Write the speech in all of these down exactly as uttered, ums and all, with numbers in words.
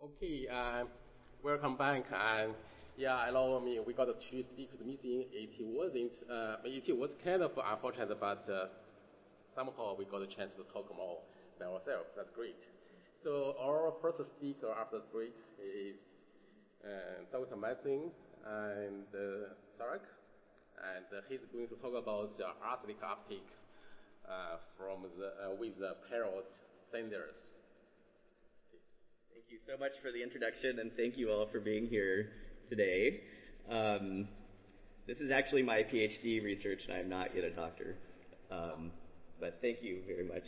Okay, uh, welcome back. And yeah, I know. I mean, we got two speakers missing. It wasn't. Uh, it was kind of unfortunate, but uh, somehow we got a chance to talk more by ourselves. That's great. So our first speaker after the break is uh, Doctor Martin and uh, Sarek, and uh, he's going to talk about the arsenic uptake uh, from the uh, with the parrot senders. Thank you so much for the introduction, and thank you all for being here today. Um, this is actually my PhD research, and I'm not yet a doctor, um, but thank you very much.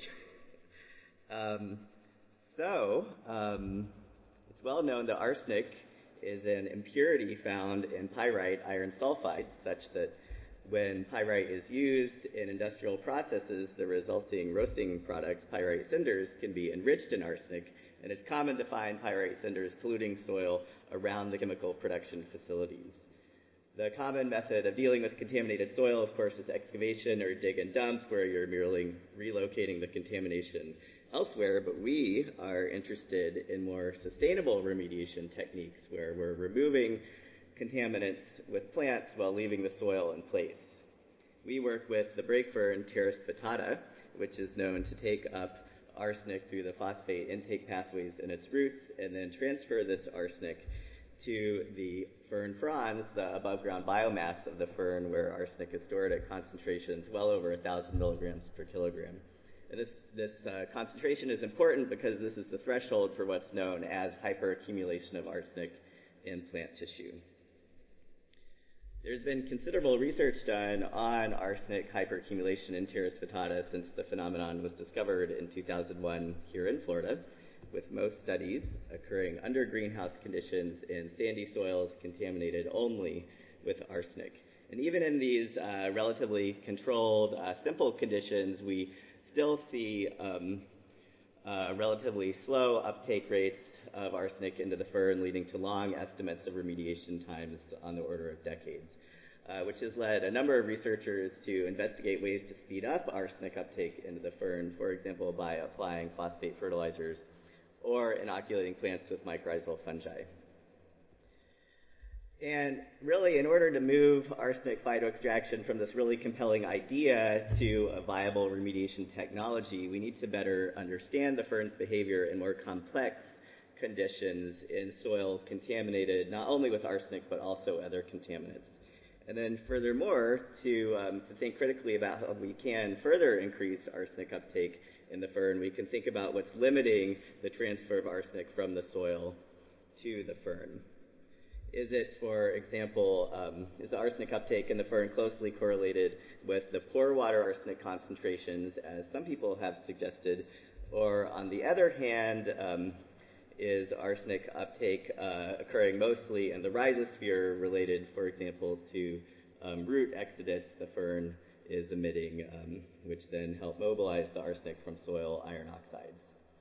um, so, um, it's well known that arsenic is an impurity found in pyrite iron sulfide, such that when pyrite is used in industrial processes, the resulting roasting product, pyrite cinders, can be enriched in arsenic, and it's common to find pyrite cinders polluting soil around the chemical production facilities. The common method of dealing with contaminated soil, of course, is excavation or dig and dump, where you're merely relocating the contamination elsewhere, but we are interested in more sustainable remediation techniques, where we're removing contaminants with plants while leaving the soil in place. We work with the brake fern Pteris vittata, which is known to take up arsenic through the phosphate intake pathways in its roots, and then transfer this arsenic to the fern fronds, the above-ground biomass of the fern, where arsenic is stored at concentrations well over one thousand milligrams per kilogram. And this, this uh, concentration is important because this is the threshold for what's known as hyperaccumulation of arsenic in plant tissue. There's been considerable research done on arsenic hyperaccumulation in Pteris vittata since the phenomenon was discovered in two thousand one here in Florida, with most studies occurring under greenhouse conditions in sandy soils contaminated only with arsenic. And even in these uh, relatively controlled, uh, simple conditions, we still see um, uh, relatively slow uptake rates of arsenic into the fern, leading to long estimates of remediation times on the order of decades, uh, which has led a number of researchers to investigate ways to speed up arsenic uptake into the fern, for example, by applying phosphate fertilizers or inoculating plants with mycorrhizal fungi. And really, in order to move arsenic phytoextraction from this really compelling idea to a viable remediation technology, we need to better understand the fern's behavior in more complex conditions in soil contaminated not only with arsenic but also other contaminants. And then furthermore, to, um, to think critically about how we can further increase arsenic uptake in the fern, we can think about what's limiting the transfer of arsenic from the soil to the fern. Is it, for example, um, is the arsenic uptake in the fern closely correlated with the pore water arsenic concentrations, as some people have suggested, or on the other hand, um, is arsenic uptake uh, occurring mostly in the rhizosphere related, for example, to um, root exudates the fern is emitting, um, which then help mobilize the arsenic from soil iron oxides.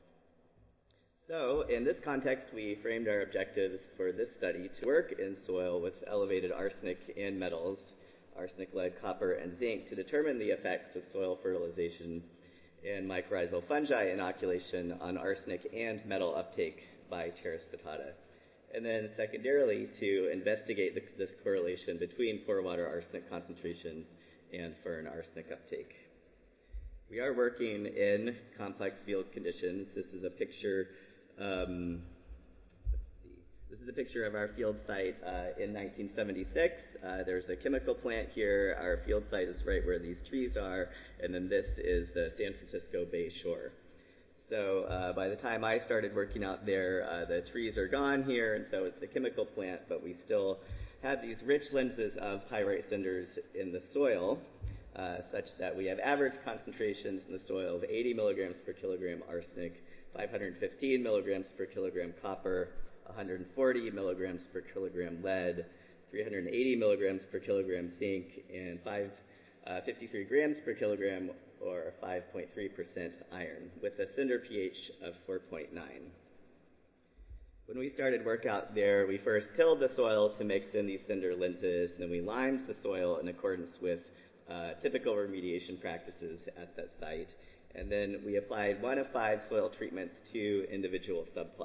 So, in this context, we framed our objectives for this study to work in soil with elevated arsenic and metals, arsenic, lead, copper, and zinc, to determine the effects of soil fertilization and mycorrhizal fungi inoculation on arsenic and metal uptake by Pteris vittata. And then secondarily, to investigate the, this correlation between pore water arsenic concentrations and fern arsenic uptake. We are working in complex field conditions. This is a picture Um, let's see. This is a picture of our field site uh, in nineteen seventy-six. Uh, there's a chemical plant here. Our field site is right where these trees are, and then this is the San Francisco Bay shore. So uh, by the time I started working out there, uh, the trees are gone here, and so it's the chemical plant, but we still have these rich lenses of pyrite cinders in the soil, uh, such that we have average concentrations in the soil of eighty milligrams per kilogram arsenic, five hundred fifteen milligrams per kilogram copper, one hundred forty milligrams per kilogram lead, three hundred eighty milligrams per kilogram zinc, and five, uh, fifty-three grams per kilogram, or five point three percent iron, with a cinder pH of four point nine. When we started work out there, we first tilled the soil to mix in these cinder lenses, and then we limed the soil in accordance with uh, typical remediation practices at that site. And then we applied one of five soil treatments to individual subplots,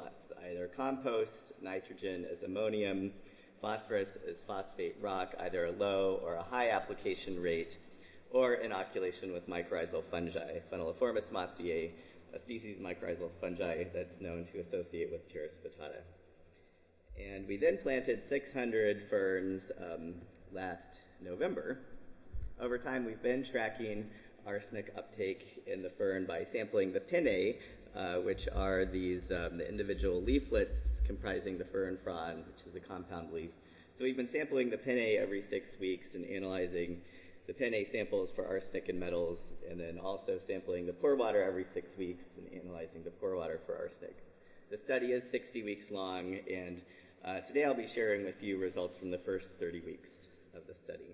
either compost, nitrogen as ammonium, phosphorus as phosphate rock, either a low or a high application rate, or inoculation with mycorrhizal fungi. Funneliformis mossiae, a species of mycorrhizal fungi that's known to associate with Pteris vittata. And we then planted six hundred ferns um, last November. Over time, we've been tracking arsenic uptake in the fern by sampling the pinnae, uh, which are these um, the individual leaflets comprising the fern frond, which is a compound leaf. So we've been sampling the pinnae every six weeks and analyzing the pinnae samples for arsenic and metals, and then also sampling the pore water every six weeks and analyzing the pore water for arsenic. The study is sixty weeks long, and uh, today I'll be sharing with you results from the first thirty weeks of the study.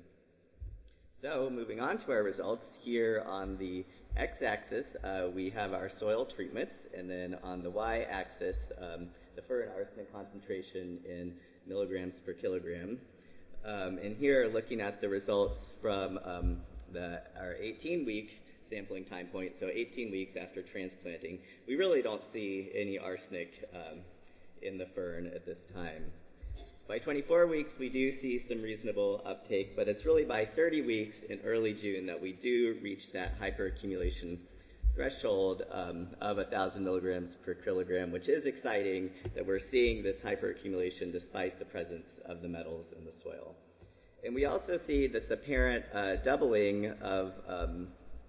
So moving on to our results, here on the x-axis uh, we have our soil treatments, and then on the y-axis um, the fern arsenic concentration in milligrams per kilogram. Um, and here, looking at the results from um, the, our eighteen-week sampling time point, so eighteen weeks after transplanting, we really don't see any arsenic um, in the fern at this time. By twenty-four weeks, we do see some reasonable uptake, but it's really by thirty weeks in early June that we do reach that hyperaccumulation threshold um, of one thousand milligrams per kilogram, which is exciting that we're seeing this hyperaccumulation despite the presence of the metals in the soil. And we also see this apparent uh, doubling of, um,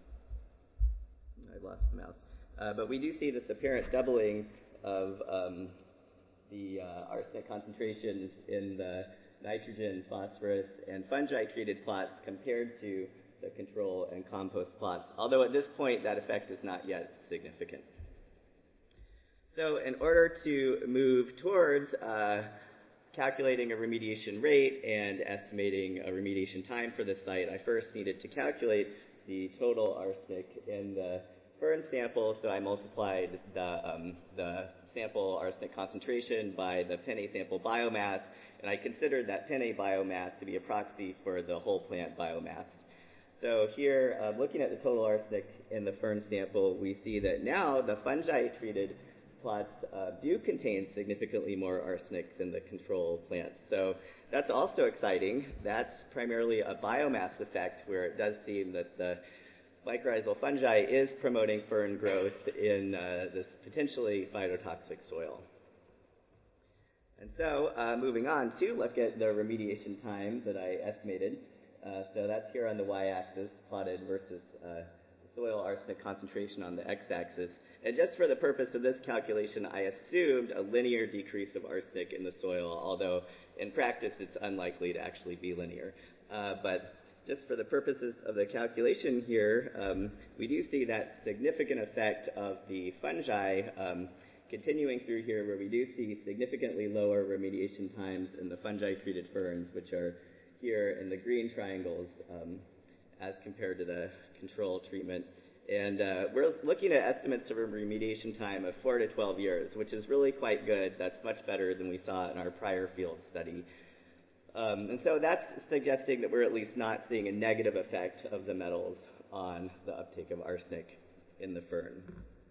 I lost the mouse, uh, but we do see this apparent doubling of um, the uh, arsenic concentrations in the nitrogen, phosphorus, and fungi-treated plots compared to the control and compost plots, although at this point that effect is not yet significant. So in order to move towards uh, calculating a remediation rate and estimating a remediation time for the site, I first needed to calculate the total arsenic in the fern sample, so I multiplied the, um, the sample arsenic concentration by the pinnae sample biomass, and I considered that pinnae biomass to be a proxy for the whole plant biomass. So here, uh, looking at the total arsenic in the fern sample, we see that now the fungi-treated plots uh, do contain significantly more arsenic than the control plants. So that's also exciting. That's primarily a biomass effect, where it does seem that the mycorrhizal fungi is promoting fern growth in uh, this potentially phytotoxic soil. And so, uh, moving on to look at the remediation time that I estimated. Uh, so that's here on the y-axis, plotted versus uh, soil arsenic concentration on the x-axis. And just for the purpose of this calculation, I assumed a linear decrease of arsenic in the soil, although in practice it's unlikely to actually be linear. Uh, but just for the purposes of the calculation here, um, we do see that significant effect of the fungi um, continuing through here, where we do see significantly lower remediation times in the fungi-treated ferns, which are here in the green triangles um, as compared to the control treatment. And uh, we're looking at estimates of a remediation time of four to twelve years, which is really quite good. That's much better than we saw in our prior field study. Um, and so that's suggesting that we're at least not seeing a negative effect of the metals on the uptake of arsenic in the fern.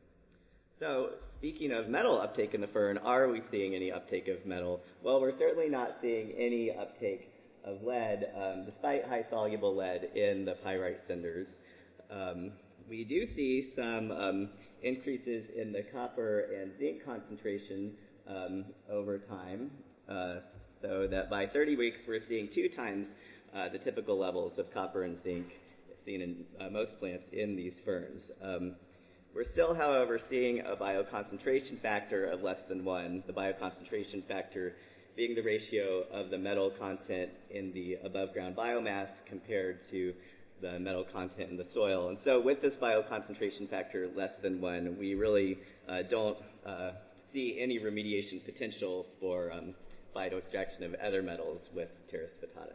So speaking of metal uptake in the fern, are we seeing any uptake of metal? Well, we're certainly not seeing any uptake of lead, um, despite high soluble lead in the pyrite cinders. Um, we do see some um, increases in the copper and zinc concentration um, over time, uh, so that by thirty weeks we're seeing two times uh, the typical levels of copper and zinc seen in uh, most plants in these ferns. Um, we're still, however, seeing a bioconcentration factor of less than one, the bioconcentration factor being the ratio of the metal content in the above-ground biomass compared to the metal content in the soil. And so with this bioconcentration factor less than one, we really uh, don't uh, see any remediation potential for um, phytoextraction of other metals with Pteris vittata.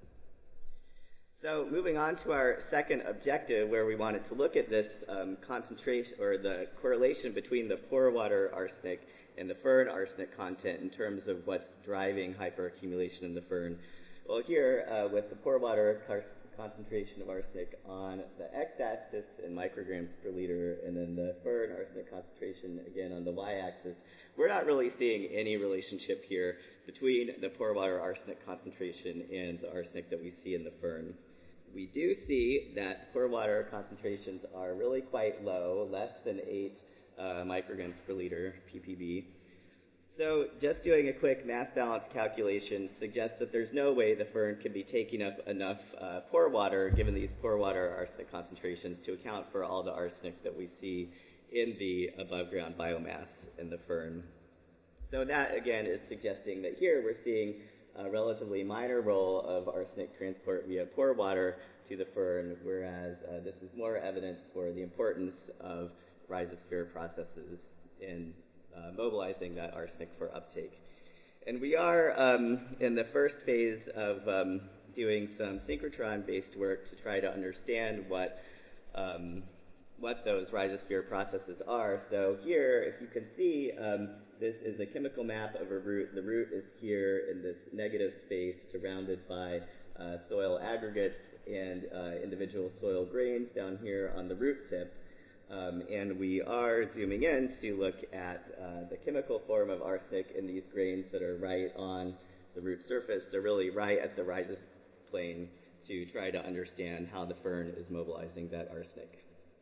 So moving on to our second objective, where we wanted to look at this um, concentration or the correlation between the pore water arsenic and the fern arsenic content in terms of what's driving hyperaccumulation in the fern. Well, here uh, with the pore water concentration of arsenic on the x-axis in micrograms per liter, and then the fern arsenic concentration again on the y-axis, we're not really seeing any relationship here between the pore water arsenic concentration and the arsenic that we see in the fern. We do see that pore water concentrations are really quite low, less than eight uh, micrograms per liter, P P B. So just doing a quick mass balance calculation suggests that there's no way the fern can be taking up enough uh, pore water, given these pore water arsenic concentrations, to account for all the arsenic that we see in the above ground biomass in the fern. So that, again, is suggesting that here we're seeing a relatively minor role of arsenic transport via pore water to the fern, whereas uh, this is more evidence for the importance of rhizosphere processes in uh, mobilizing that arsenic for uptake. And we are um, in the first phase of um, doing some synchrotron-based work to try to understand what um, what those rhizosphere processes are. So here, if you can see, um, this is a chemical map of a root. The root is here in this negative space surrounded by uh, soil aggregates and uh, individual soil grains down here on the root tip. Um, and we are zooming in to look at uh, the chemical form of arsenic in these grains that are right on the root surface. They're really right at the rhizoplane to try to understand how the fern is mobilizing that arsenic.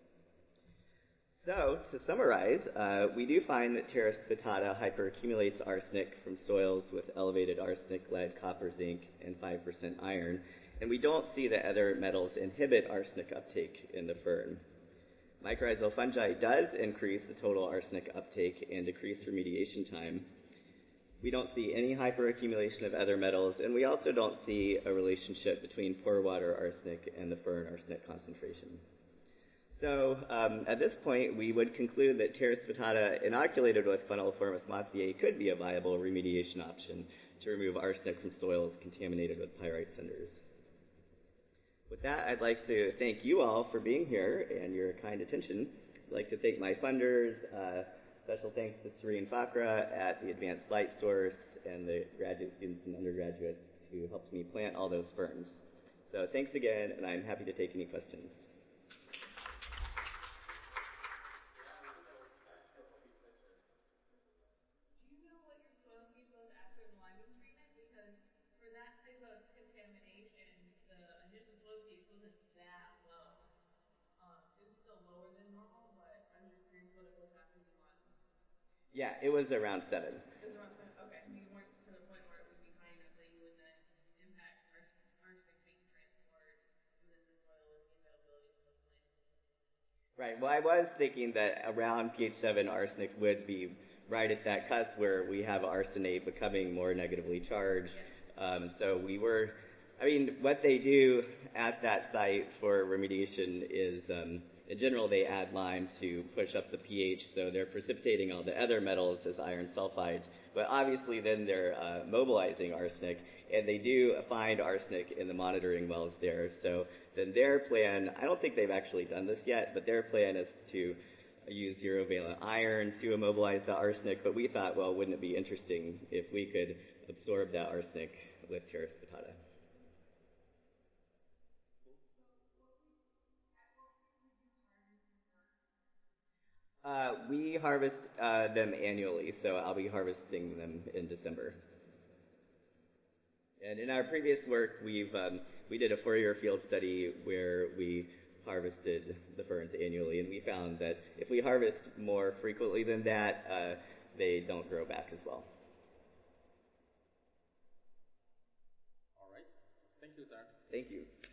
So, to summarize, uh, we do find that Pteris vittata hyperaccumulates arsenic from soils with elevated arsenic, lead, copper, zinc, and five percent iron, and we don't see that other metals inhibit arsenic uptake in the fern. Mycorrhizal fungi does increase the total arsenic uptake and decrease remediation time. We don't see any hyperaccumulation of other metals, and we also don't see a relationship between pore water arsenic and the fern arsenic concentration. So um, at this point, we would conclude that Pteris vittata inoculated with Phanerophormus motziei could be a viable remediation option to remove arsenic from soils contaminated with pyrite cinders. With that, I'd like to thank you all for being here and your kind attention. I'd like to thank my funders. Uh, special thanks to Serene Fakra at the Advanced Light Source and the graduate students and undergraduates who helped me plant all those ferns. So thanks again, and I'm happy to take any questions. Yeah, it was around seven. It was around seven. Okay, so you weren't to the point where it would be high enough that you would then impact arsenic, arsenic being transported within the soil with the availability for the plant. Right. Well, I was thinking that around pH seven, arsenic would be right at that cusp where we have arsenate becoming more negatively charged. Yeah. Um, so we were, I mean, what they do at that site for remediation is, um, in general, they add lime to push up the pH, so they're precipitating all the other metals as iron sulfides. But obviously then they're uh, mobilizing arsenic, and they do find arsenic in the monitoring wells there. So then their plan, I don't think they've actually done this yet, but their plan is to use zero-valent iron to immobilize the arsenic. But we thought, well, wouldn't it be interesting if we could absorb that arsenic with Pteris vittata? Uh, we harvest uh, them annually, so I'll be harvesting them in December. And in our previous work, we've um, we did a four-year field study where we harvested the ferns annually, and we found that if we harvest more frequently than that, uh, they don't grow back as well. All right. Thank you, sir. Thank you.